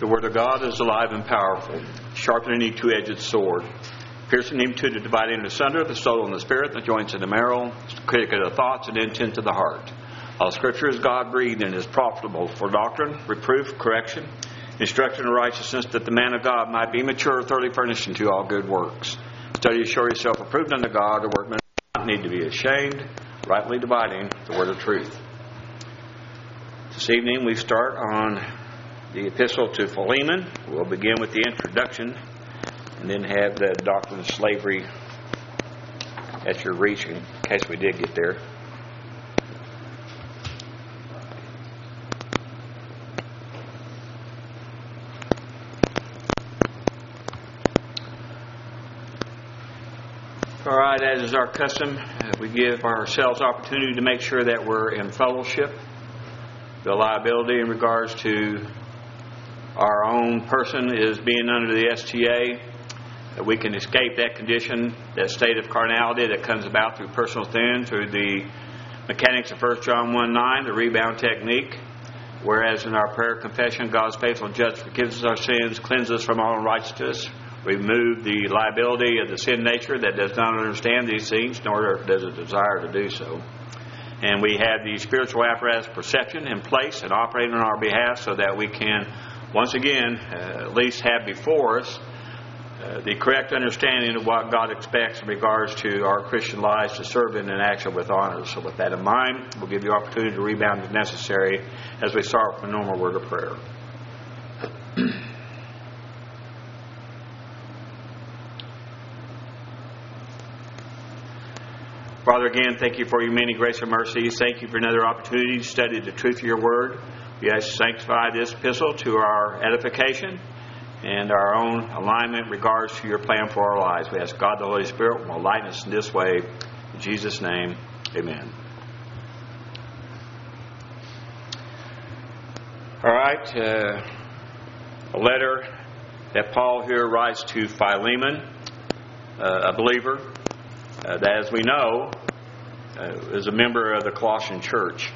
The Word of God is alive and powerful, sharper than any two-edged sword, piercing even to the dividing asunder of the soul and the spirit, the joints and the marrow, critic of the thoughts and intent of the heart. All Scripture is God-breathed and is profitable for doctrine, reproof, correction, instruction in righteousness, that the man of God might be mature, thoroughly furnished unto all good works. Study to show yourself approved unto God, a workman does not need to be ashamed, rightly dividing the word of truth. This evening we start on the epistle to Philemon. We'll begin with the introduction and then have the doctrine of slavery at your reach in case we did get there. All right, as is our custom, we give ourselves opportunity to make sure that we're in fellowship. The liability in regards to our own person is being under the STA. We can escape that condition, that state of carnality that comes about through personal sin, through the mechanics of 1 John 1:9, the rebound technique. Whereas in our prayer confession, God's faithful and just forgives us our sins, cleanses us from all unrighteousness, remove the liability of the sin nature that does not understand these things, nor does it desire to do so. And we have the spiritual apparatus perception in place and operating on our behalf so that we can, once again, at least have before us the correct understanding of what God expects in regards to our Christian lives to serve in and action with honor. So with that in mind, we'll give you opportunity to rebound if necessary as we start with a normal word of prayer. Father, again, thank you for your many grace and mercies. Thank you for another opportunity to study the truth of your word. We ask you to sanctify this epistle to our edification and our own alignment in regards to your plan for our lives. We ask God the Holy Spirit will enlighten us in this way. In Jesus' name, amen. All right, a letter that Paul here writes to Philemon, a believer, that, as we know, is a member of the Colossian church.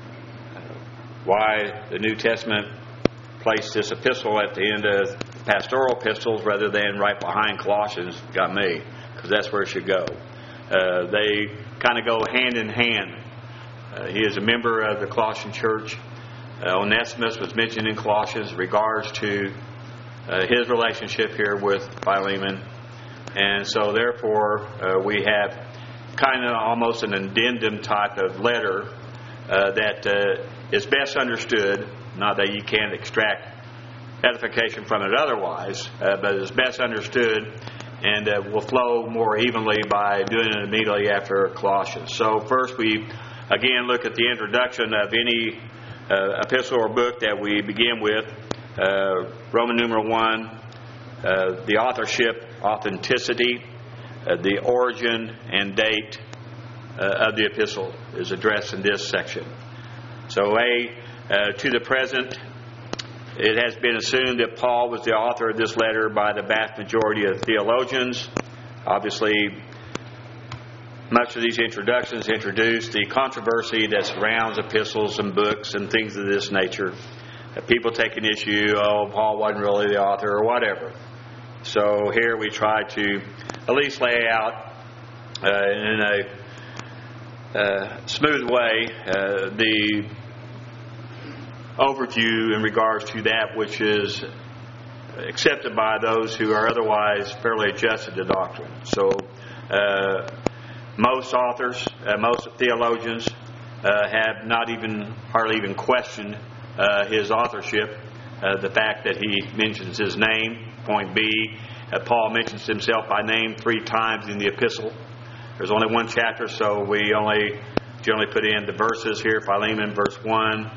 Why the New Testament placed this epistle at the end of pastoral epistles rather than right behind Colossians got me, because that's where it should go. They kind of go hand in hand. He is a member of the Colossian church. Onesimus was mentioned in Colossians in regards to his relationship here with Philemon. And so therefore we have kind of almost an addendum type of letter that is best understood, not that you can't extract edification from it otherwise, but is best understood and will flow more evenly by doing it immediately after Colossians. So first we again look at the introduction of any epistle or book that we begin with, Roman numeral 1, the authorship, authenticity, the origin and date of the epistle is addressed in this section. So to the present, it has been assumed that Paul was the author of this letter by the vast majority of theologians. Obviously, much of these introductions introduce the controversy that surrounds epistles and books and things of this nature. People take an issue, Paul wasn't really the author or whatever. So here we try to at least lay out in a smooth way the overview in regards to that which is accepted by those who are otherwise fairly adjusted to doctrine. So most authors, most theologians have not even hardly even questioned his authorship. The fact that he mentions his name. Point B, Paul mentions himself by name 3 times in the epistle. There's only one chapter, so we only generally put in the verses here. Philemon, verse 1.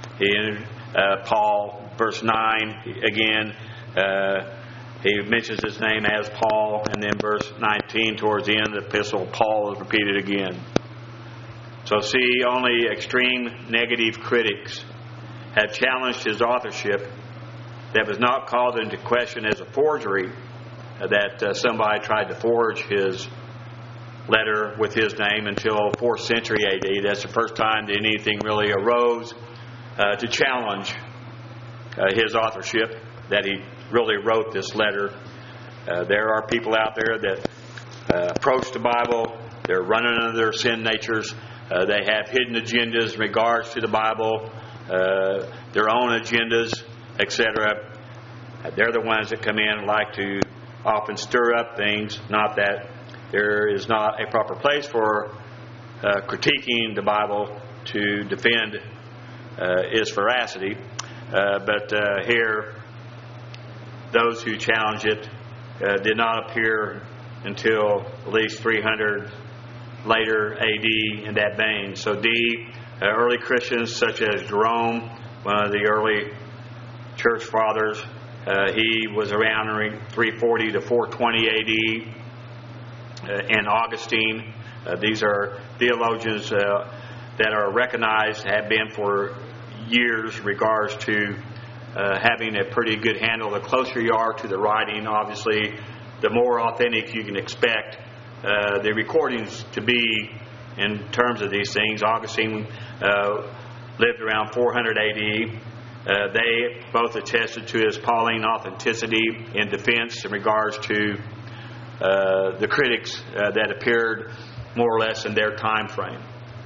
Paul, verse 9. Again, he mentions his name as Paul. And then verse 19, towards the end of the epistle, Paul is repeated again. So see, only extreme negative critics have challenged his authorship. That was not called into question as a forgery, that somebody tried to forge his letter with his name until 4th century AD. That's the first time that anything really arose to challenge his authorship. that he really wrote this letter. There are people out there that approach the Bible. They're running under their sin natures. They have hidden agendas in regards to the Bible, their own agendas, etc. They're the ones that come in and like to often stir up things. Not that there is not a proper place for critiquing the Bible to defend its veracity. But here, those who challenge it did not appear until at least 300 later A.D. in that vein. So early Christians such as Jerome, one of the early church fathers, he was around 340 to 420 A.D. And Augustine. These are theologians that are recognized, have been for years, in regards to having a pretty good handle. The closer you are to the writing, obviously, the more authentic you can expect the recordings to be in terms of these things. Augustine lived around 400 A.D. They both attested to his Pauline authenticity in defense in regards to the critics that appeared more or less in their time frame.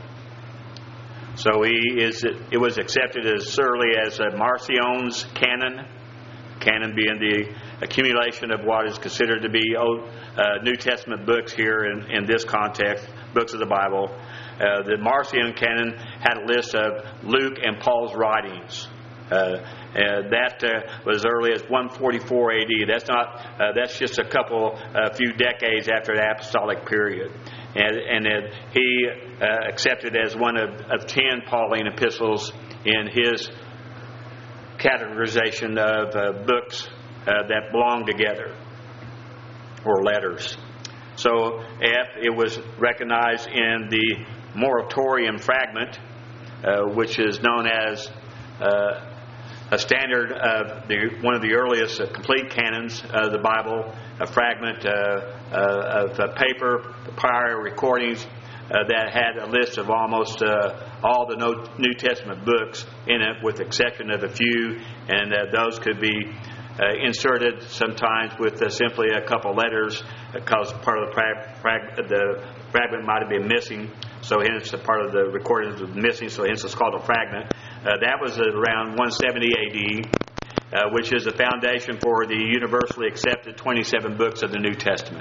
So it was accepted as early as Marcion's canon being the accumulation of what is considered to be New Testament books here in this context, books of the Bible. The Marcion canon had a list of Luke and Paul's writings. That was early as 144 A.D. That's just a few decades after the apostolic period, and he accepted as one of 10 Pauline epistles in his categorization of books that belong together, or letters. So it was recognized in the Moratorium fragment, which is known as a standard of one of the earliest complete canons of the Bible, a fragment of paper, prior recordings that had a list of almost all the New Testament books in it, with the exception of a few, and those could be inserted sometimes with simply a couple letters, because part of the fragment might have been missing, so hence a part of the recordings was missing, so hence it's called a fragment. That was around 170 A.D., which is the foundation for the universally accepted 27 books of the New Testament,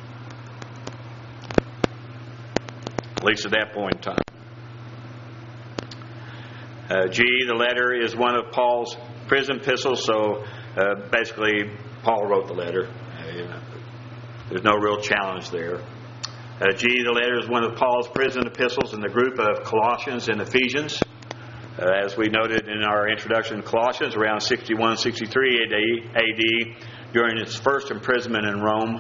at least at that point in time. The letter is one of Paul's prison epistles, so basically Paul wrote the letter. There's no real challenge there. The letter is one of Paul's prison epistles in the group of Colossians and Ephesians. As we noted in our introduction to Colossians, around 61, 63 A.D., during its first imprisonment in Rome.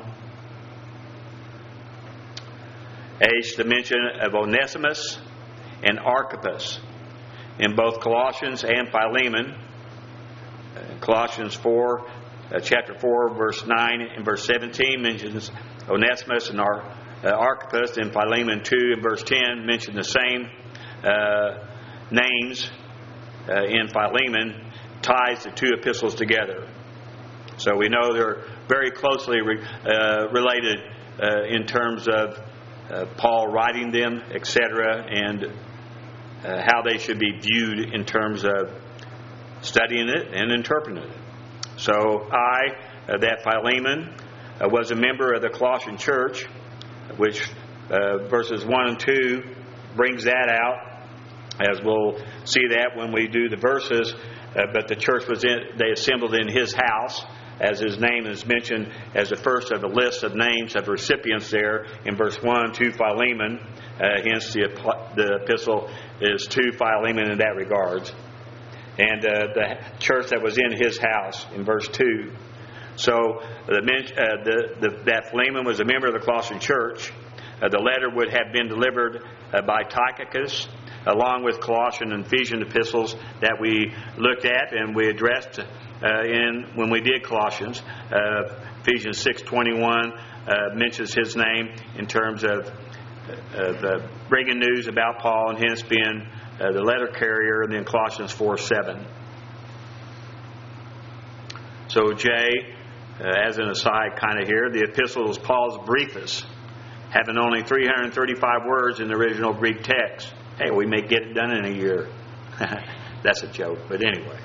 The mention of Onesimus and Archippus in both Colossians and Philemon. Colossians 4, chapter 4, verse 9 and verse 17 mentions Onesimus and Archippus. In Philemon 2 and verse 10 mention the same names. In Philemon ties the two epistles together. So we know they're very closely related in terms of Paul writing them, etc., and how they should be viewed in terms of studying it and interpreting it. So that Philemon was a member of the Colossian church, which verses 1 and 2 brings that out, as we'll see that when we do the verses. But the church they assembled in his house, as his name is mentioned as the first of the list of names of recipients there in verse 1 to Philemon. Hence the epistle is to Philemon in that regards. And the church that was in his house in verse 2. So that Philemon was a member of the Colossian church. The letter would have been delivered by Tychicus, along with Colossian and Ephesian epistles that we looked at and we addressed when we did Colossians. Ephesians 6:21 mentions his name in terms of bringing news about Paul, and hence being the letter carrier, and then Colossians 4:7. So J, as an aside kind of here, the epistle is Paul's briefest, having only 335 words in the original Greek text. Hey, we may get it done in a year. That's a joke, but anyway.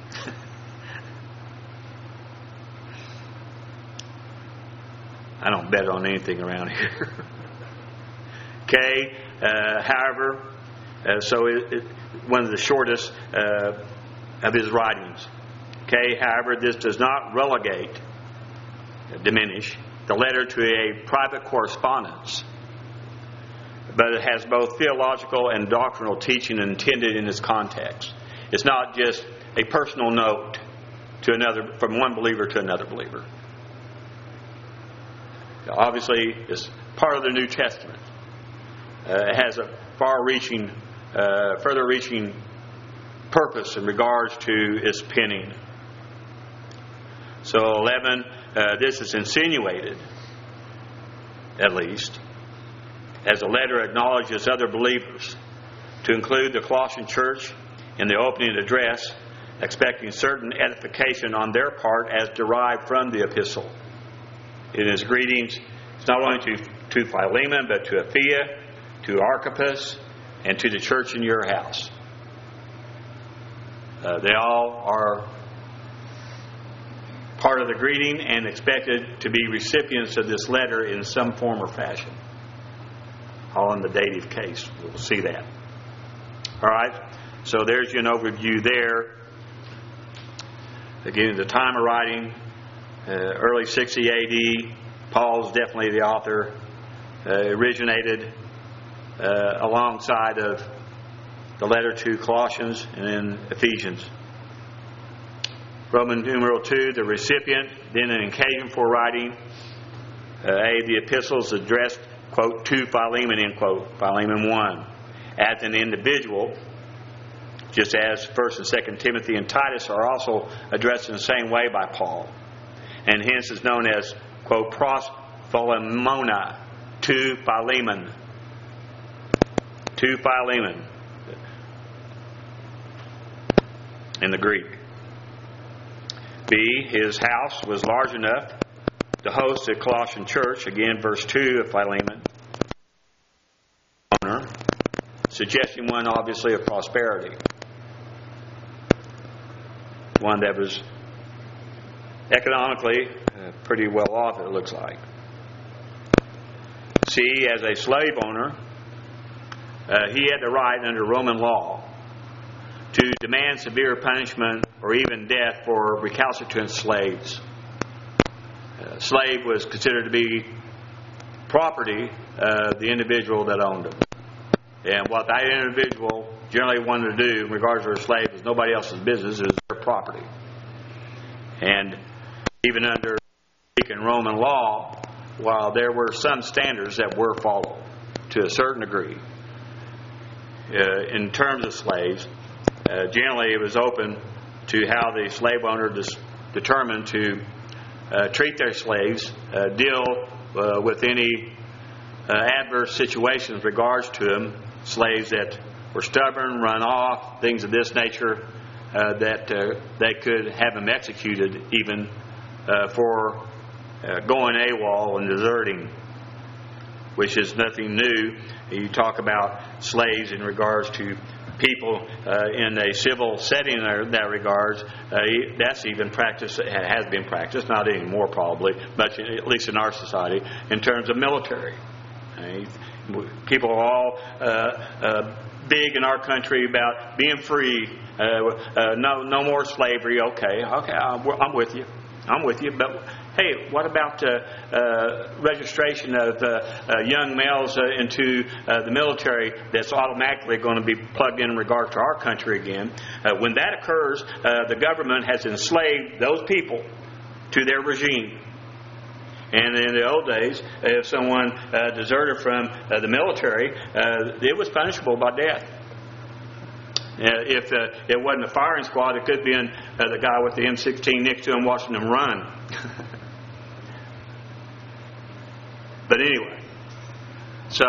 I don't bet on anything around here. K, however, one of the shortest of his writings. K, however, this does not diminish the letter to a private correspondence, but it has both theological and doctrinal teaching intended in its context. It's not just a personal note to another, from one believer to another believer. Obviously, it's part of the New Testament. It has a further-reaching purpose in regards to its penning. So 11, this is insinuated, at least, as a letter acknowledges other believers, to include the Colossian church in the opening address, expecting certain edification on their part as derived from the epistle. In his greetings, it's not only to Philemon, but to Apphia, to Archippus, and to the church in your house. They all are part of the greeting and expected to be recipients of this letter in some form or fashion. All in the dative case. We'll see that. All right. So there's an overview there. Again, the time of writing, early 60 A.D. Paul's definitely the author. Originated alongside of the letter to Colossians and then Ephesians. Roman numeral 2, the recipient, then an occasion for writing. The epistles addressed, quote, to Philemon, end quote, Philemon 1. As an individual, just as 1st and 2nd Timothy and Titus are also addressed in the same way by Paul. And hence is known as, quote, pros Philemona, to Philemon. To Philemon in the Greek. B, his house was large enough to host the Colossian church, again, verse 2 of Philemon, suggesting one, obviously, of prosperity. One that was economically pretty well off, it looks like. C, as a slave owner, he had the right under Roman law to demand severe punishment or even death for recalcitrant slaves. Slave was considered to be property of the individual that owned him. And what that individual generally wanted to do in regards to a slave is nobody else's business, it was their property. And even under Greek and Roman law, while there were some standards that were followed to a certain degree, in terms of slaves, generally it was open to how the slave owner determined to treat their slaves, deal with any adverse situations in regards to them, slaves that were stubborn, run off, things of this nature, that they could have them executed even for going AWOL and deserting, which is nothing new. You talk about slaves in regards to people in a civil setting in that regards. That's even practiced, has been practiced, not anymore probably, but at least in our society, in terms of military. People are all big in our country about being free, no more slavery. Okay, I'm with you. But hey, what about registration of young males into the military that's automatically going to be plugged in regard to our country again? When that occurs, the government has enslaved those people to their regime. And in the old days, if someone deserted from the military, it was punishable by death. If it wasn't a firing squad, it could have been the guy with the M16 next to him watching them run. But anyway, so,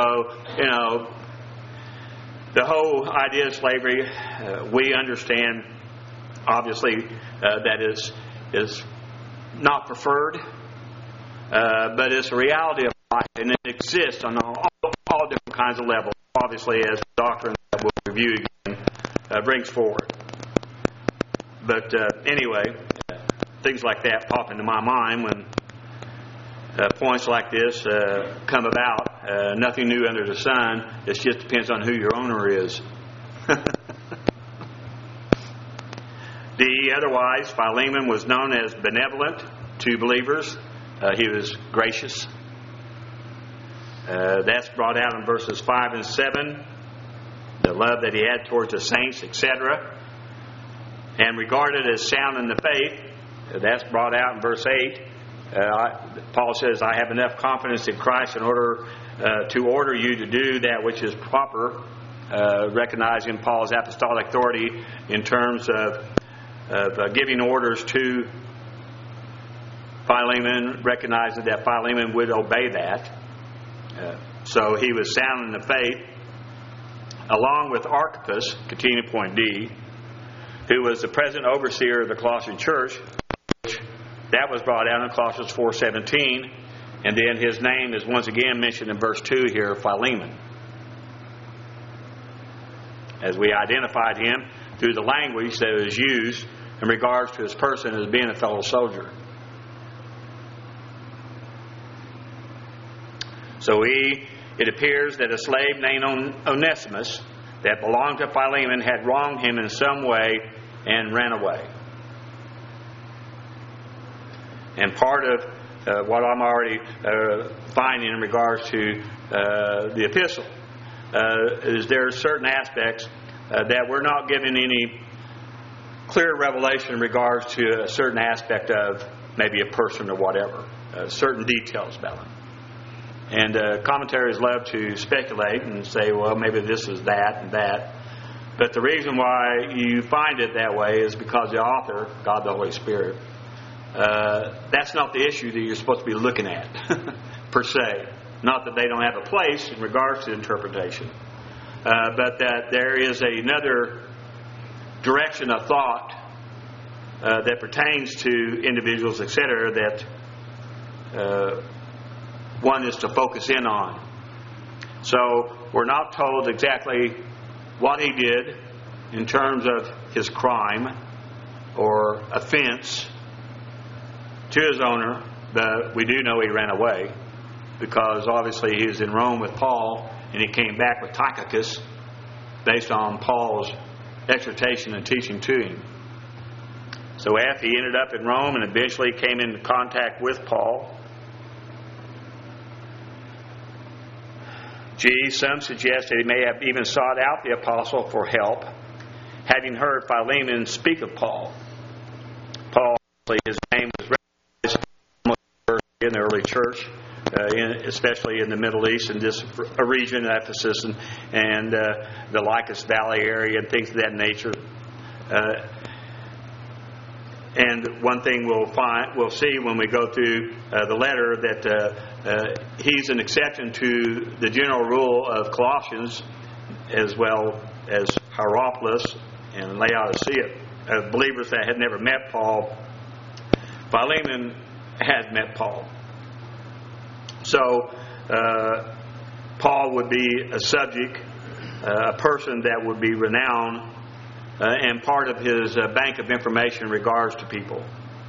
the whole idea of slavery, we understand, obviously, that is not preferred, but it's a reality of life, and it exists on all different kinds of levels, obviously, as the doctrine that we'll review again brings forward. But anyway, things like that pop into my mind when points like this come about. Nothing new under the sun. It just depends on who your owner is. Otherwise, Philemon was known as benevolent to believers. He was gracious. That's brought out in verses 5 and 7. The love that he had towards the saints, etc. And regarded as sound in the faith. That's brought out in verse 8. Paul says, I have enough confidence in Christ in order to order you to do that which is proper, recognizing Paul's apostolic authority in terms of giving orders to Philemon, recognizing that Philemon would obey that. So he was sound in the faith, along with Archippus, continuing point D, who was the present overseer of the Colossian church. That was brought out in Colossians 4:17, and then his name is once again mentioned in verse 2 here, Philemon. As we identified him through the language that was used in regards to his person as being a fellow soldier. So it appears that a slave named Onesimus that belonged to Philemon had wronged him in some way and ran away. And part of what I'm already finding in regards to the epistle is there are certain aspects that we're not given any clear revelation in regards to a certain aspect of maybe a person or whatever, certain details about them. And commentaries love to speculate and say, well, maybe this is that and that. But the reason why you find it that way is because the author, God the Holy Spirit, that's not the issue that you're supposed to be looking at, per se. Not that they don't have a place in regards to interpretation, but that there is another direction of thought that pertains to individuals, etc., that one is to focus in on. So we're not told exactly what he did in terms of his crime or offense to his owner, but we do know he ran away because obviously he was in Rome with Paul and he came back with Tychicus based on Paul's exhortation and teaching to him. So after he ended up in Rome and eventually came into contact with Paul, some suggest that he may have even sought out the apostle for help, having heard Philemon speak of Paul. Paul, his name was recognized in the early church, especially in the Middle East, in this region, Ephesus and the Lycus Valley area and things of that nature. And one thing we'll see when we go through the letter that he's an exception to the general rule of Colossians, as well as Hierapolis and Laodicea, believers that had never met Paul. Philemon had met Paul. So Paul would be a subject, a person that would be renowned and part of his bank of information in regards to people.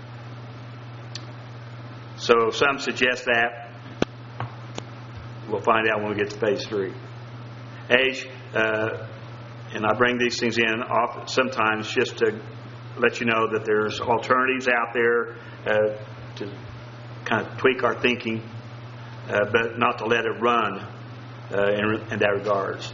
So some suggest that. We'll find out when we get to phase 3. Age, and I bring these things in often, sometimes just to let you know that there's alternatives out there to kind of tweak our thinking, but not to let it run in that regards.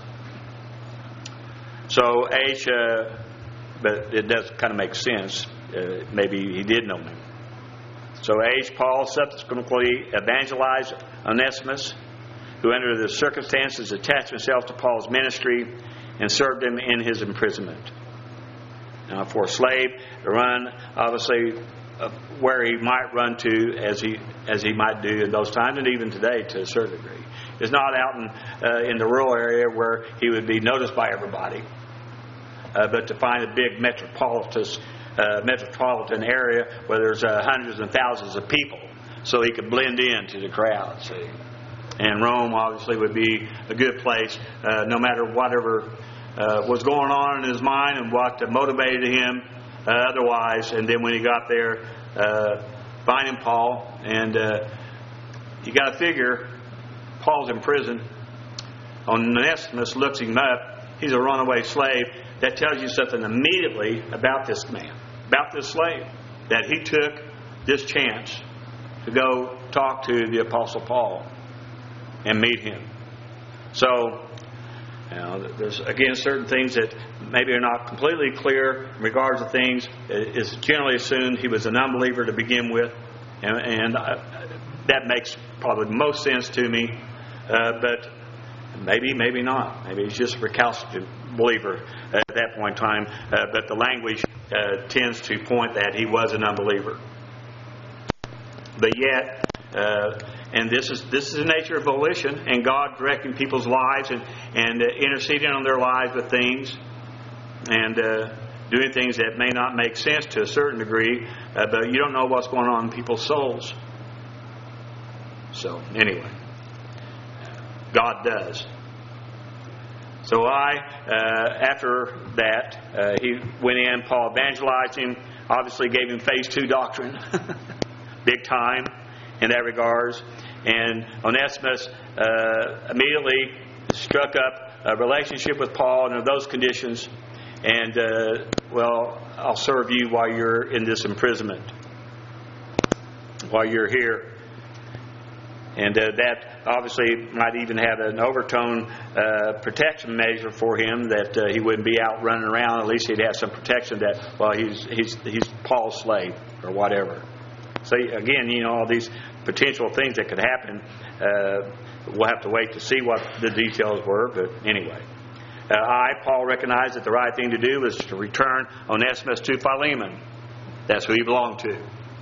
So age, but it does kind of make sense. Maybe he did know him. So age, Paul subsequently evangelized Onesimus, who under the circumstances attached himself to Paul's ministry and served him in his imprisonment. Now, for a slave to run, obviously, where he might run to, as he might do in those times, and even today to a certain degree, is not out in the rural area where he would be noticed by everybody. But to find a big metropolitan metropolitan area where there's hundreds and thousands of people, so he could blend into the crowd. See, and Rome obviously would be a good place, no matter whatever was going on in his mind and what motivated him otherwise. And then when he got there, finding Paul, and you got to figure Paul's in prison. Onesimus looks him up. He's a runaway slave. That tells you something immediately about this man, about this slave, that he took this chance to go talk to the Apostle Paul and meet him. So, there's again certain things that maybe are not completely clear in regards to things. It's generally assumed he was an unbeliever to begin with, and that makes probably most sense to me. But maybe not. Maybe he's just a recalcitrant believer at that point in time. But the language tends to point that he was an unbeliever. But yet, and this is the nature of volition, and God directing people's lives and interceding on their lives with things, and doing things that may not make sense to a certain degree, but you don't know what's going on in people's souls. So anyway, God does. So after that, he went in, Paul evangelized him, obviously gave him phase 2 doctrine, big time in that regards. And Onesimus immediately struck up a relationship with Paul under those conditions. And, I'll serve you while you're in this imprisonment, while you're here. And that obviously might even have an overtone protection measure for him, that he wouldn't be out running around. At least he'd have some protection that, he's Paul's slave or whatever. So again, all these potential things that could happen. We'll have to wait to see what the details were. But anyway, Paul recognized that the right thing to do was to return Onesimus to Philemon. That's who he belonged to.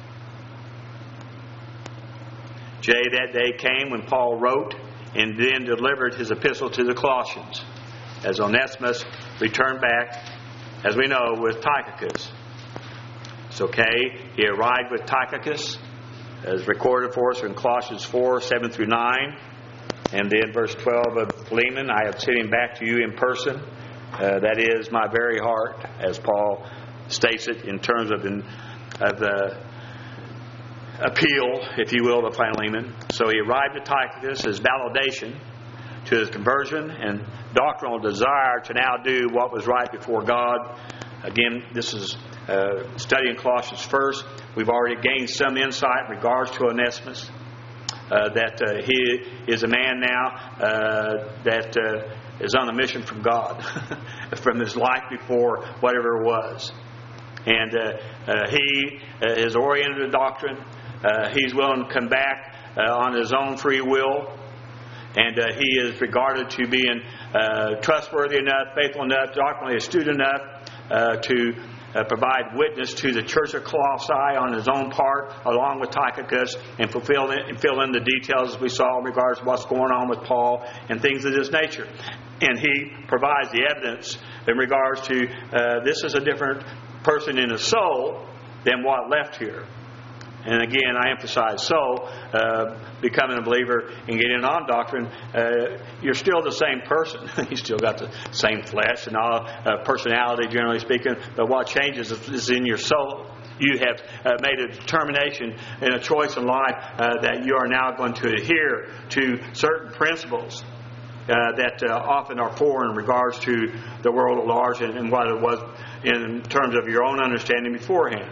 That day came when Paul wrote and then delivered his epistle to the Colossians, as Onesimus returned back, as we know, with Tychicus. So he arrived with Tychicus, as recorded for us in Colossians 4, 7 through 9. And then verse 12 of Philemon, I have sent him back to you in person. That is my very heart, as Paul states it in terms of the appeal, if you will, to Philemon. So he arrived at Tychicus as validation to his conversion and doctrinal desire to now do what was right before God. Again, this is studying Colossians first. We've already gained some insight in regards to Onesimus, that he is a man now that is on a mission from God, from his life before, whatever it was. And he is oriented to doctrine. He's willing to come back on his own free will. And he is regarded to being trustworthy enough, faithful enough, doctrinally astute enough to provide witness to the church of Colossae on his own part, along with Tychicus, and fill in the details as we saw in regards to what's going on with Paul and things of this nature. And he provides the evidence in regards to this is a different person in his soul than what left here. And again, I emphasize soul, becoming a believer and getting on doctrine, you're still the same person. You still got the same flesh and all, personality, generally speaking. But what changes is in your soul. You have made a determination and a choice in life that you are now going to adhere to certain principles that often are foreign in regards to the world at large and what it was in terms of your own understanding beforehand.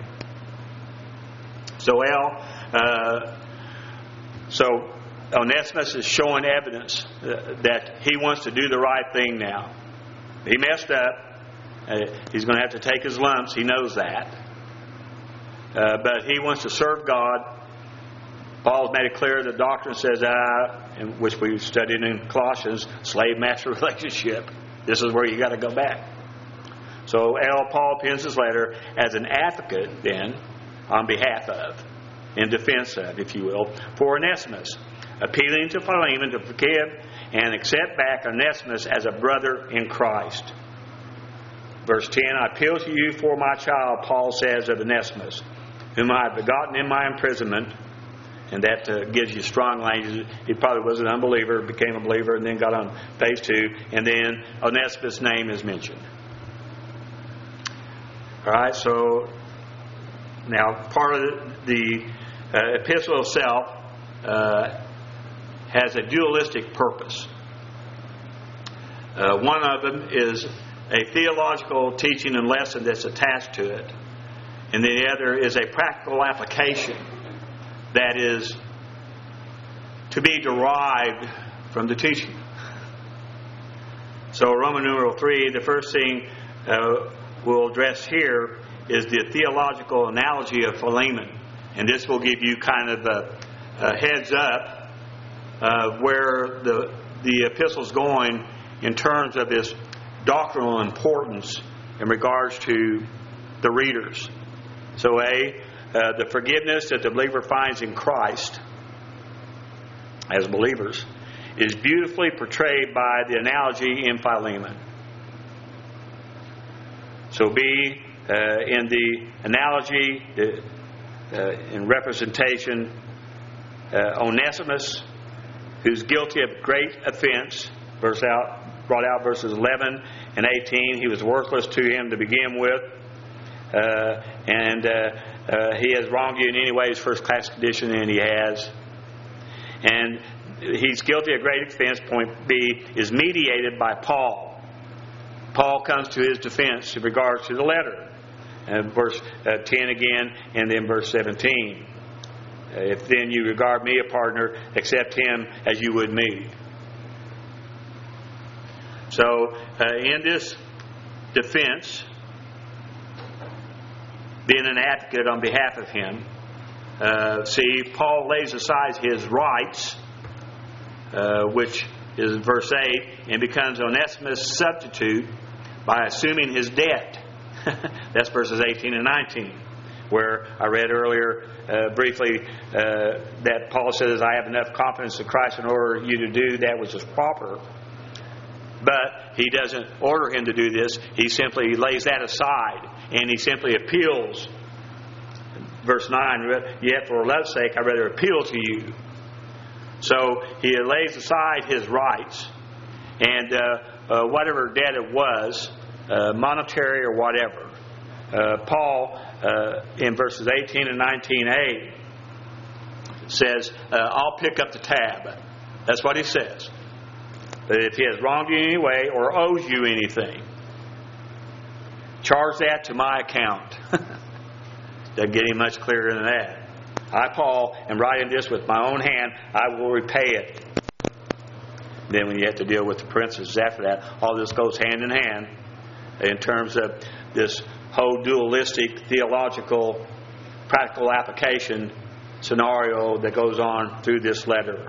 So Onesimus is showing evidence that he wants to do the right thing now. He messed up. He's going to have to take his lumps. He knows that. But he wants to serve God. Paul's made it clear the doctrine says, which we studied in Colossians, slave-master relationship. This is where you got to go back. So Paul pens his letter as an advocate then, on behalf of, in defense of, if you will, for Onesimus, appealing to Philemon to forgive and accept back Onesimus as a brother in Christ. Verse 10, I appeal to you for my child, Paul says of Onesimus, whom I have begotten in my imprisonment. And that gives you strong language. He probably was an unbeliever, became a believer, and then got on phase 2. And then Onesimus' name is mentioned. All right, so now part of the epistle itself has a dualistic purpose. One of them is a theological teaching and lesson that's attached to it. And the other is a practical application that is to be derived from the teaching. So Roman numeral 3, the first thing we'll address here is the theological analogy of Philemon. And this will give you kind of a heads up of where the epistle's going in terms of its doctrinal importance in regards to the readers. So the forgiveness that the believer finds in Christ as believers is beautifully portrayed by the analogy in Philemon. So in the analogy, in representation, Onesimus, who's guilty of great offense, brought out verses 11 and 18. He was worthless to him to begin with. And he has wronged you in any way, his first-class condition, and he has. And he's guilty of great offense, point B, is mediated by Paul. Paul comes to his defense in regards to the letter. Verse 10 again, and then verse 17. If then you regard me a partner, accept him as you would me. So, in this defense, being an advocate on behalf of him, Paul lays aside his rights, which is verse 8, and becomes Onesimus' substitute by assuming his debt. That's verses 18 and 19, where I read earlier briefly that Paul says, I have enough confidence in Christ in order you to do that which is proper. But he doesn't order him to do this. He simply lays that aside, and he simply appeals. Verse 9, yet for love's sake I rather appeal to you. So he lays aside his rights, and whatever debt it was, monetary or whatever, Paul in verses 18 and 19a says, I'll pick up the tab. That's what he says. But if he has wronged you in any way or owes you anything, charge that to my account. Doesn't get any much clearer than that. I, Paul, am writing this with my own hand. I will repay it. Then when you have to deal with the parentheses after that, all this goes hand in hand in terms of this whole dualistic, theological, practical application scenario that goes on through this letter.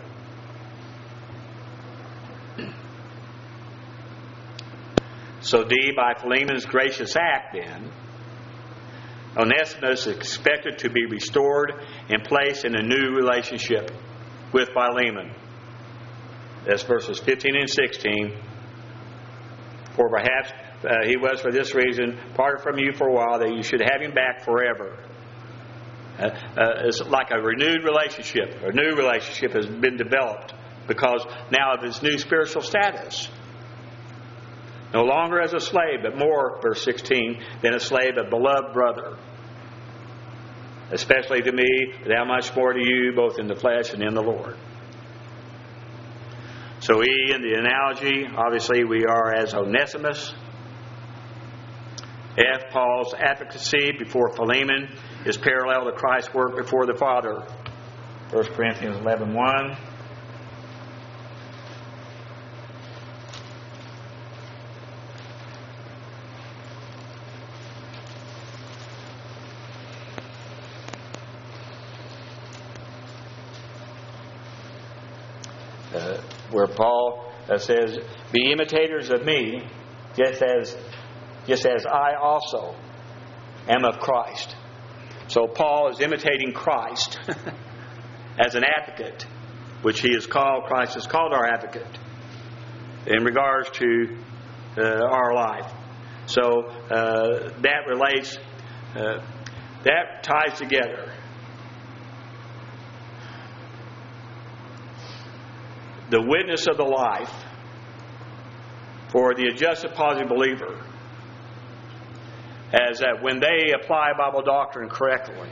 So D, by Philemon's gracious act then, Onesimus is expected to be restored and placed in a new relationship with Philemon. That's verses 15 and 16. For perhaps he was for this reason parted from you for a while, that you should have him back forever. It's like a renewed relationship. A new relationship has been developed because now of his new spiritual status. No longer as a slave, but more, verse 16, than a slave, a beloved brother. Especially to me, but how much more to you, both in the flesh and in the Lord. So E, in the analogy, obviously we are as Onesimus. F, Paul's advocacy before Philemon is parallel to Christ's work before the Father. 1 Corinthians 11:1. Where Paul says, be imitators of me, just as I also am of Christ. So Paul is imitating Christ as an advocate, which he is called, Christ is called our advocate in regards to our life. So that relates, that ties together the witness of the life for the adjusted positive believer, as that when they apply Bible doctrine correctly,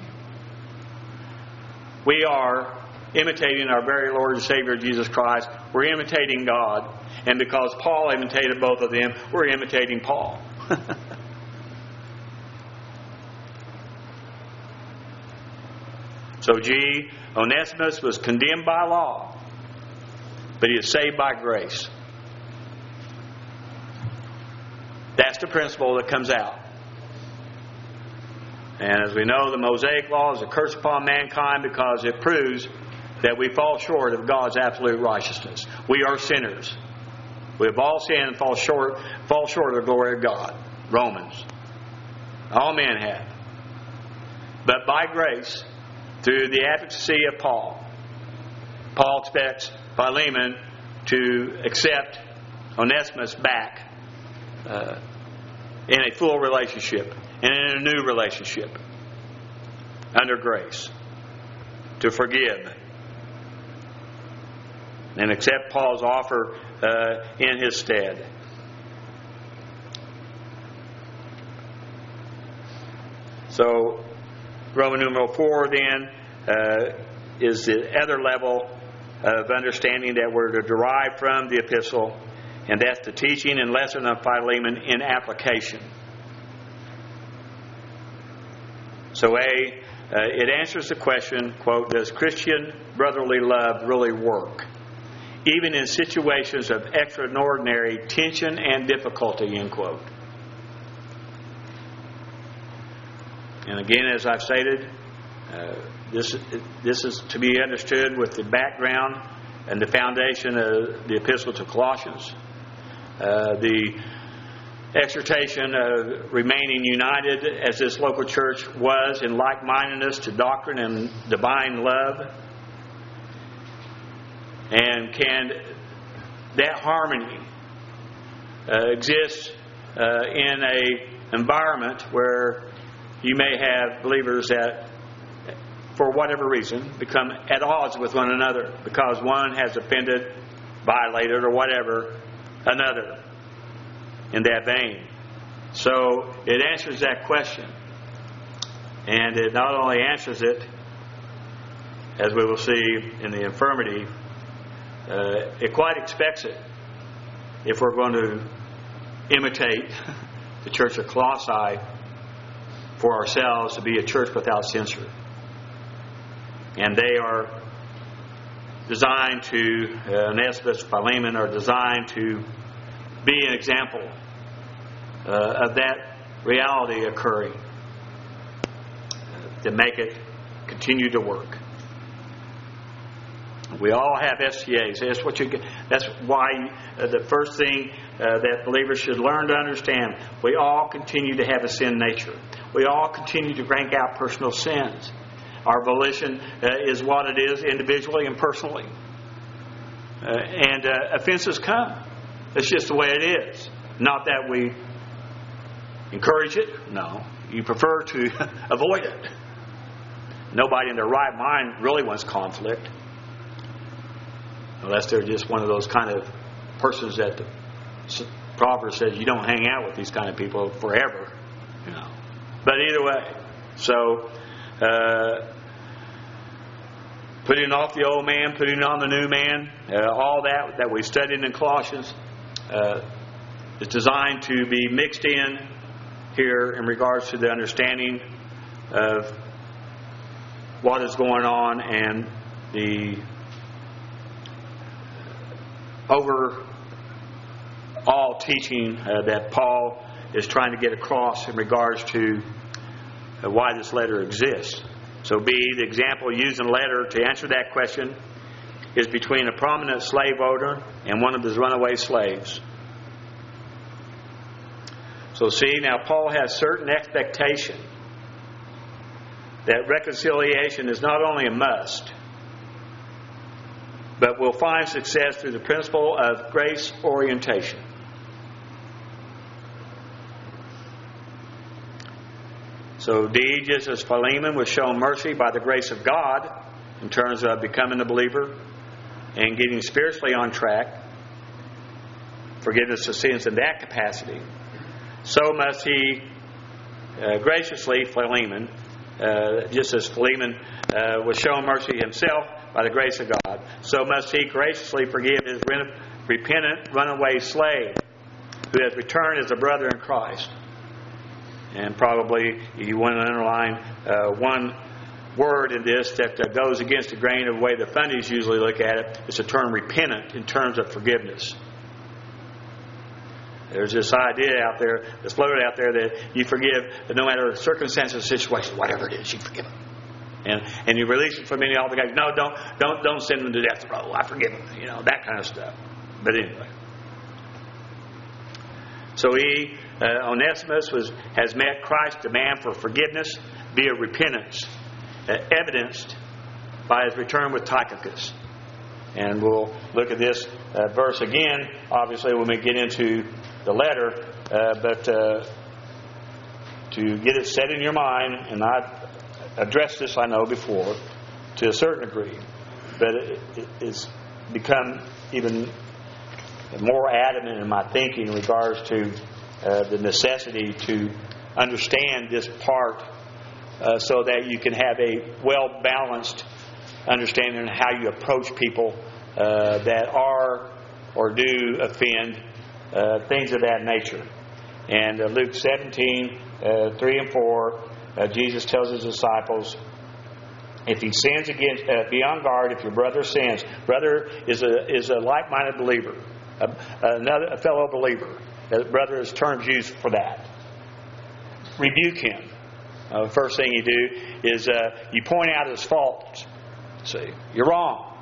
we are imitating our very Lord and Savior Jesus Christ. We're imitating God. And because Paul imitated both of them, we're imitating Paul. So Onesimus was condemned by law, but he is saved by grace. That's the principle that comes out. And as we know, the Mosaic Law is a curse upon mankind because it proves that we fall short of God's absolute righteousness. We are sinners. We have all sinned and fall short of the glory of God. Romans. All men have. But by grace, through the advocacy of Paul expects Philemon to accept Onesimus back in a full relationship and in a new relationship under grace, to forgive and accept Paul's offer in his stead. So Roman numeral 4 then is the other level of understanding that we're to derive from the epistle, and that's the teaching and lesson of Philemon in application. So it answers the question, quote, does Christian brotherly love really work, even in situations of extraordinary tension and difficulty, end quote. And again, as I've stated, this is to be understood with the background and the foundation of the Epistle to Colossians. The exhortation of remaining united as this local church was in like-mindedness to doctrine and divine love. And can that harmony exist in an environment where you may have believers that, for whatever reason, become at odds with one another because one has offended, violated, or whatever another in that vein? So it answers that question. And it not only answers it, as we will see in the infirmity, it quite expects it if we're going to imitate the church of Colossae for ourselves to be a church without censure. And they are designed to, Onesimus, Philemon, are designed to be an example of that reality occurring, to make it continue to work. We all have STAs. That's why the first thing that believers should learn to understand, we all continue to have a sin nature. We all continue to crank out personal sins. Our volition is what it is individually and personally. And offenses come. It's just the way it is. Not that we encourage it. No. You prefer to avoid it. Nobody in their right mind really wants conflict. Unless they're just one of those kind of persons that the Proverbs says you don't hang out with these kind of people forever. But either way. So, putting off the old man, putting on the new man, all that we studied in Colossians is designed to be mixed in here in regards to the understanding of what is going on and the overall teaching that Paul is trying to get across in regards to why this letter exists. So B, the example used in the letter to answer that question is between a prominent slave owner and one of his runaway slaves. So see, now Paul has certain expectation that reconciliation is not only a must, but will find success through the principle of grace orientation. So D, just as Philemon was shown mercy by the grace of God in terms of becoming a believer and getting spiritually on track, forgiveness of sins in that capacity, so must he graciously, Philemon, just as Philemon was shown mercy himself by the grace of God, so must he graciously forgive his repentant runaway slave who has returned as a brother in Christ. And probably you want to underline one word in this that goes against the grain of the way the fundies usually look at it. It's the term repentant in terms of forgiveness. There's this idea out there that's floated out there that you forgive no matter the circumstances, the situation, whatever it is, you forgive them. And you release them from any obligation. No, don't send them to death row. I forgive them. That kind of stuff. But anyway. So Onesimus has met Christ's demand for forgiveness via repentance, evidenced by his return with Tychicus. And we'll look at this verse again, obviously, when we get into the letter. But to get it set in your mind, and I've addressed this, I know, before, to a certain degree, but it's become even more adamant in my thinking in regards to the necessity to understand this part so that you can have a well-balanced understanding of how you approach people that are or do offend, things of that nature. And Luke 17, 3 and 4, Jesus tells his disciples, if he sins against, be on guard if your brother sins. Brother is a like-minded believer, a fellow believer. Brother is terms used for that. Rebuke him. The first thing you do is you point out his faults. See, you're wrong.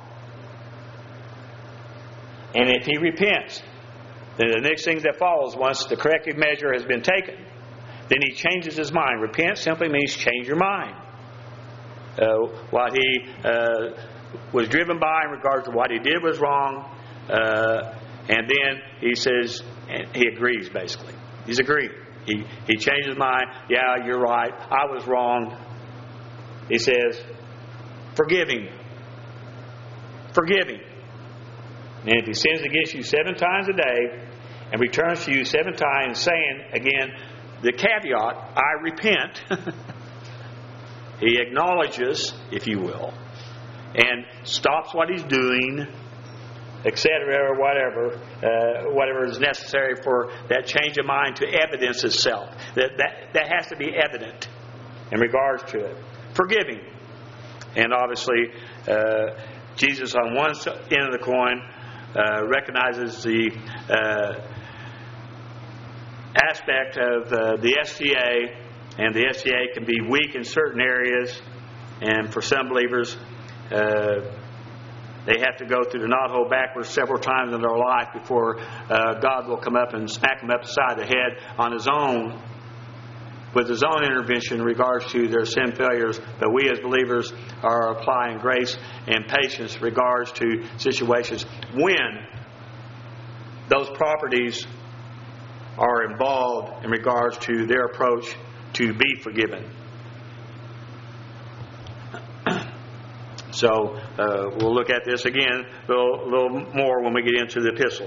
And if he repents, then the next thing that follows, once the corrective measure has been taken, then he changes his mind. Repent simply means change your mind. What he was driven by in regards to what he did was wrong. And then he says, and he agrees basically. He's agreed. He changes his mind. Yeah, you're right. I was wrong. He says, forgive him. Forgive him. And if he sins against you 7 times a day and returns to you 7 times, saying, again, the caveat, I repent. He acknowledges, if you will, and stops what he's doing, etc., or whatever is necessary for that change of mind to evidence itself. That has to be evident in regards to it. Forgive him. And obviously, Jesus on one end of the coin recognizes the aspect of the STA, and the STA can be weak in certain areas, and for some believers, they have to go through the knothole backwards several times in their life before God will come up and smack them up the side of the head on His own, with His own intervention in regards to their sin failures. But we as believers are applying grace and patience in regards to situations when those properties are involved in regards to their approach to be forgiven. So we'll look at this again a little more when we get into the epistle.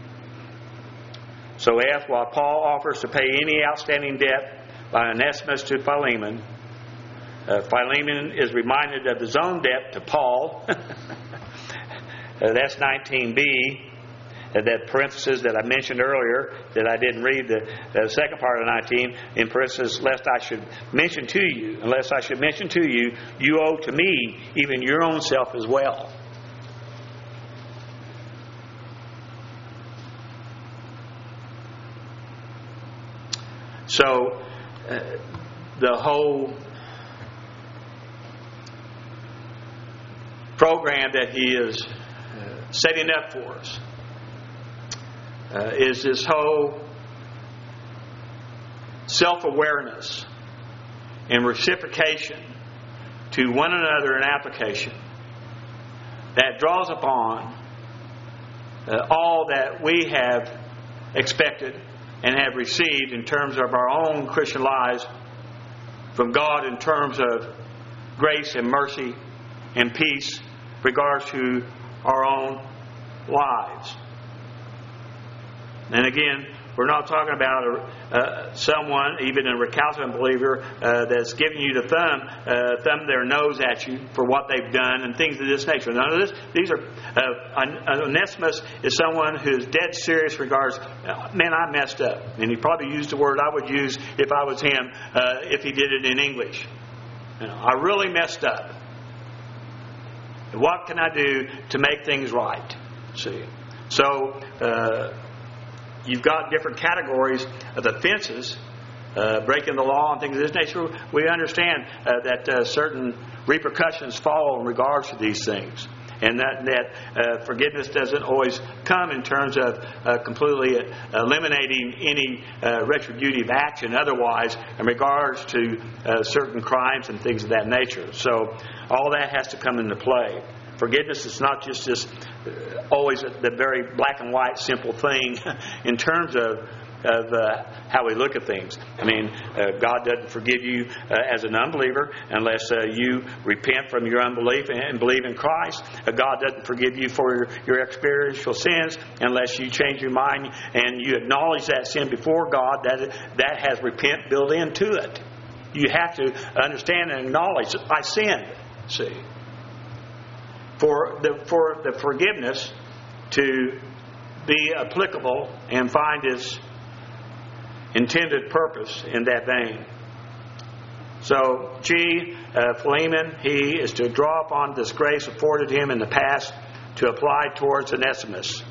So as while Paul offers to pay any outstanding debt by Onesimus to Philemon, Philemon is reminded of his own debt to Paul. That's 19b. That parenthesis that I mentioned earlier, that I didn't read the second part of 19, in parenthesis, unless I should mention to you, you owe to me even your own self as well. So, the whole program that he is setting up for us is this whole self-awareness and reciprocation to one another in application that draws upon all that we have expected and have received in terms of our own Christian lives from God in terms of grace and mercy and peace in regards to our own lives. And again, we're not talking about someone, even a recalcitrant believer, that's giving you the thumb their nose at you for what they've done and things of this nature. None of this. These are Onesimus is someone who's dead serious regards. Man, I messed up, and he probably used the word I would use if I was him, if he did it in English. I really messed up. What can I do to make things right? See, so. You've got different categories of offenses, breaking the law and things of this nature. We understand that certain repercussions follow in regards to these things. And that forgiveness doesn't always come in terms of completely eliminating any retributive action otherwise in regards to certain crimes and things of that nature. So all that has to come into play. Forgiveness is not just this always the very black and white simple thing in terms of how we look at things. I mean, God doesn't forgive you as an unbeliever unless you repent from your unbelief and believe in Christ. God doesn't forgive you for your experiential sins unless you change your mind and you acknowledge that sin before God. That has repent built into it. You have to understand and acknowledge, I sinned. See. For the forgiveness to be applicable and find its intended purpose in that vein. So, Philemon, he is to draw upon this grace afforded him in the past to apply towards Onesimus.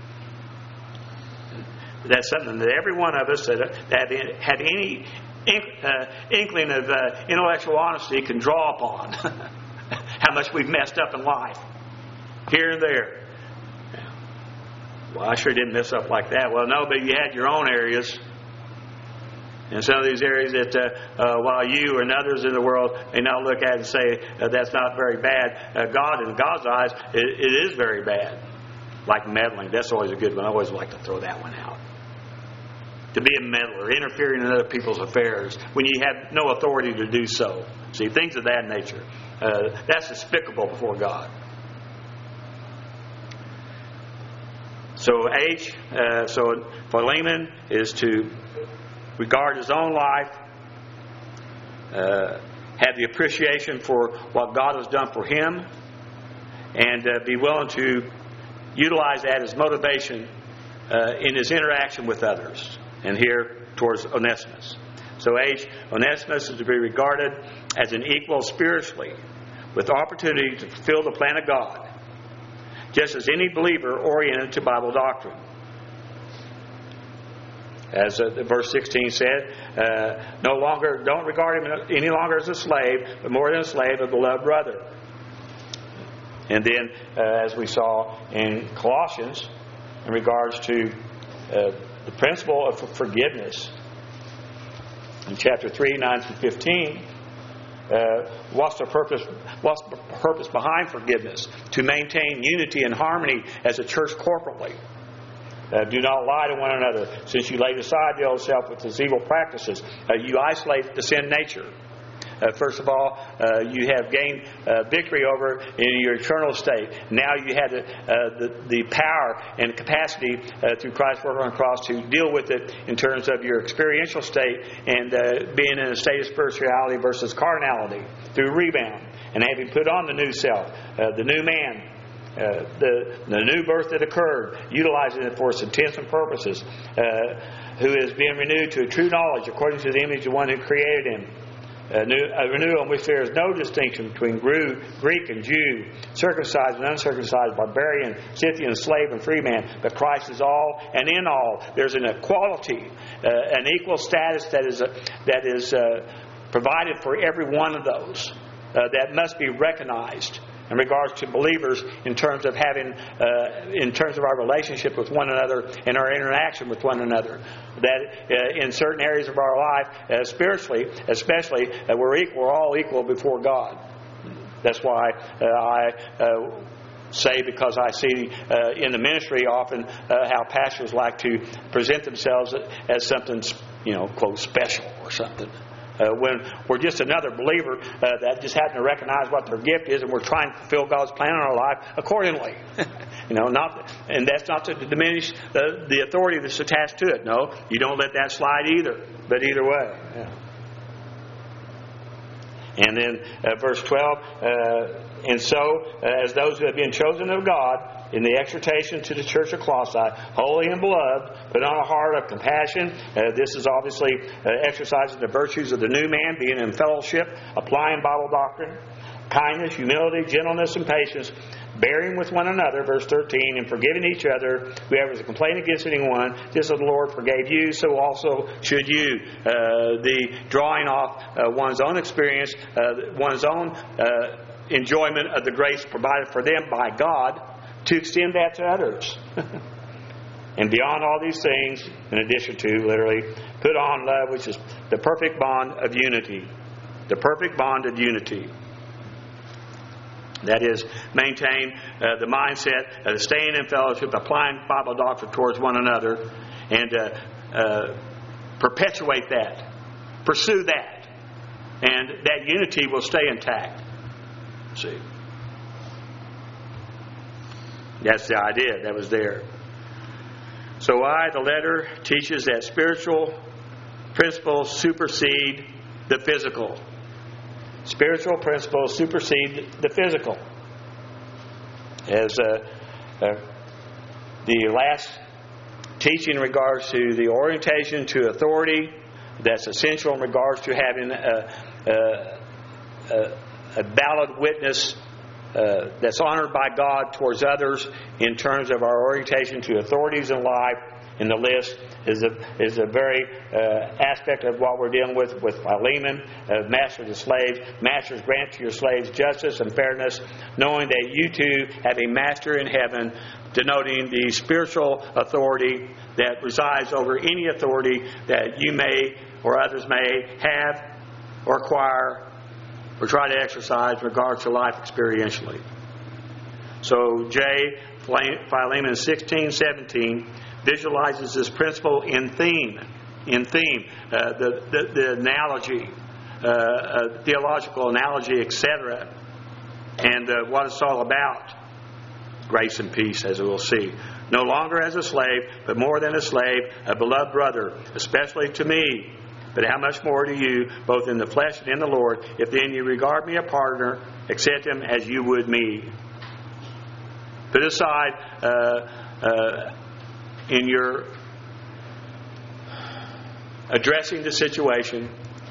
That's something that every one of us that had any inkling of intellectual honesty can draw upon. How much we've messed up in life. Here and there. Well, I sure didn't mess up like that. Well, no, but you had your own areas. And some of these areas that while you and others in the world may not look at and say that's not very bad, God, in God's eyes, it is very bad. Like meddling. That's always a good one. I always like to throw that one out. To be a meddler, interfering in other people's affairs when you have no authority to do so. See, things of that nature. That's despicable before God. So so Philemon is to regard his own life, have the appreciation for what God has done for him, and be willing to utilize that as motivation in his interaction with others. And here towards Onesimus. So Onesimus is to be regarded as an equal spiritually with opportunity to fulfill the plan of God, just as any believer oriented to Bible doctrine. As verse 16 said, don't regard him any longer as a slave, but more than a slave, a beloved brother. And then, as we saw in Colossians, in regards to the principle of forgiveness, in chapter 3, 9 through 15, what's the purpose behind forgiveness? To maintain unity and harmony as a church corporately. Do not lie to one another, since you laid aside the old self with its evil practices. You isolate the sin nature. First of all, you have gained victory over in your eternal state. Now you have the power and capacity through Christ's work on the cross to deal with it in terms of your experiential state and being in a state of spirituality versus carnality through rebound. And having put on the new self, the new man, the new birth that occurred, utilizing it for its intents and purposes, who is being renewed to a true knowledge according to the image of the one who created him. A renewal in which there is no distinction between Greek and Jew, circumcised and uncircumcised, barbarian, Scythian, slave, and free man. But Christ is all and in all. There's an equality, an equal status that is provided for every one of those that must be recognized in regards to believers in terms of having, in terms of our relationship with one another and our interaction with one another. That in certain areas of our life, spiritually, especially, we're all equal before God. That's why I say, because I see in the ministry often how pastors like to present themselves as something, quote, special or something. when we're just another believer that just happen to recognize what their gift is, and we're trying to fulfill God's plan in our life accordingly. And that's not to diminish the authority that's attached to it. No, you don't let that slide either. But either way. Yeah. And then verse 12, and so, as those who have been chosen of God, in the exhortation to the church of Colossae, holy and beloved, put on a heart of compassion. This is obviously exercising the virtues of the new man, being in fellowship, applying Bible doctrine, kindness, humility, gentleness, and patience, bearing with one another, verse 13, and forgiving each other. Whoever has a complaint against anyone, just as the Lord forgave you, so also should you. The drawing off one's own experience, one's own enjoyment of the grace provided for them by God, to extend that to others. And beyond all these things, in addition to, literally, put on love, which is the perfect bond of unity. The perfect bond of unity. That is, maintain the mindset of staying in fellowship, applying Bible doctrine towards one another, and perpetuate that. Pursue that. And that unity will stay intact. See? That's the idea that was there. So the letter teaches that spiritual principles supersede the physical. Spiritual principles supersede the physical. As the last teaching in regards to the orientation to authority, that's essential in regards to having a valid witness that's honored by God towards others in terms of our orientation to authorities in life. In the list is a very aspect of what we're dealing with Philemon, master to slaves. Masters, grant to your slaves justice and fairness, knowing that you too have a master in heaven, denoting the spiritual authority that resides over any authority that you may or others may have or acquire or try to exercise in regards to life experientially. So Philemon 16:17 visualizes this principle in theme. The analogy, theological analogy, etc. And what it's all about. Grace and peace, as we'll see. No longer as a slave, but more than a slave, a beloved brother, especially to me. But how much more to you, both in the flesh and in the Lord, if then you regard me a partner, accept him as you would me. Put aside in your addressing the situation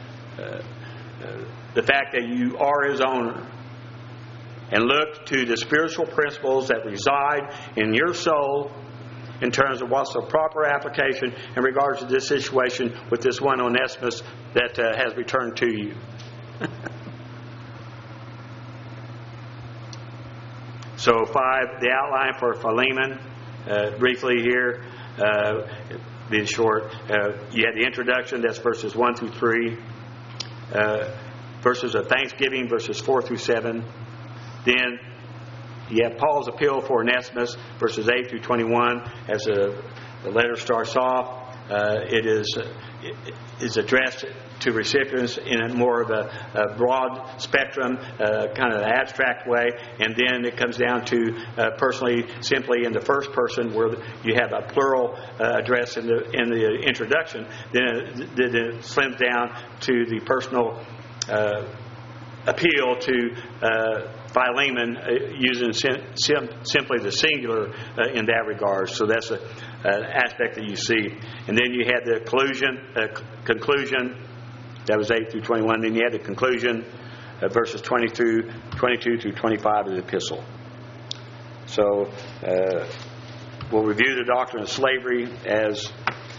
the fact that you are his owner, and look to the spiritual principles that reside in your soul in terms of what's the proper application in regards to this situation with this one Onesimus that has returned to you. So 5, the outline for Philemon, briefly here, being short. You had the introduction, that's verses 1 through 3. Verses of thanksgiving, verses 4 through 7. Then you have Paul's appeal for Onesimus, verses 8 through 21. As the letter starts off, it is addressed to recipients in a more of a broad spectrum, kind of an abstract way, and then it comes down to personally, simply in the first person, where you have a plural address in the introduction. Then it slims down to the personal appeal to Philemon, using simply the singular in that regard. So that's an aspect that you see. And then you had the conclusion, that was 8 through 21. Then you had the conclusion, verses 22 through 25 of the epistle. So we'll review the doctrine of slavery as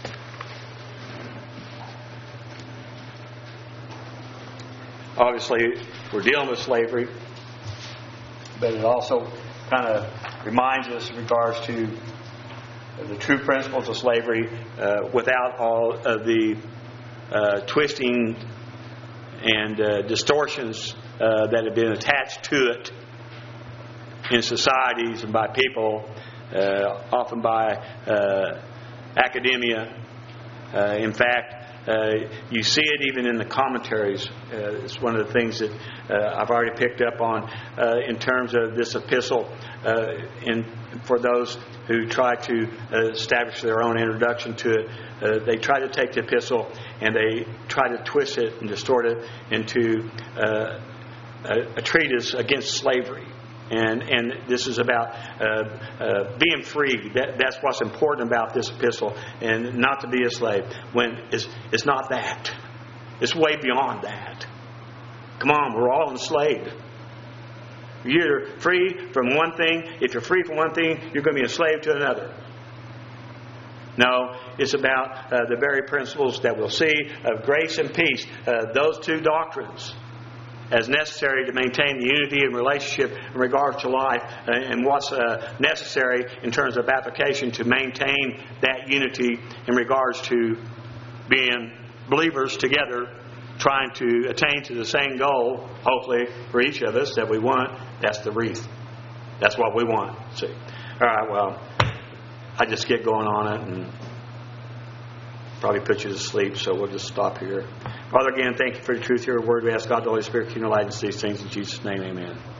obviously we're dealing with slavery, but it also kind of reminds us in regards to the true principles of slavery without all of the twisting and distortions that have been attached to it in societies and by people, often by academia. In fact, You see it even in the commentaries. It's one of the things that I've already picked up on in terms of this epistle. For those who try to establish their own introduction to it, they try to take the epistle and they try to twist it and distort it into a treatise against slavery. And this is about being free. That's what's important about this epistle, and not to be a slave. When it's not that. It's way beyond that. Come on, we're all enslaved. You're free from one thing. If you're free from one thing, you're going to be a slave to another. No, it's about the very principles that we'll see of grace and peace. Those two doctrines as necessary to maintain the unity and relationship in regards to life, and what's necessary in terms of application to maintain that unity in regards to being believers together, trying to attain to the same goal, hopefully, for each of us that we want. That's the wreath. That's what we want. See? All right, well, I just get going on it and probably put you to sleep, so we'll just stop here. Father, again, thank you for the truth of your word. We ask God, the Holy Spirit, keep your light and see these things in Jesus' name. Amen.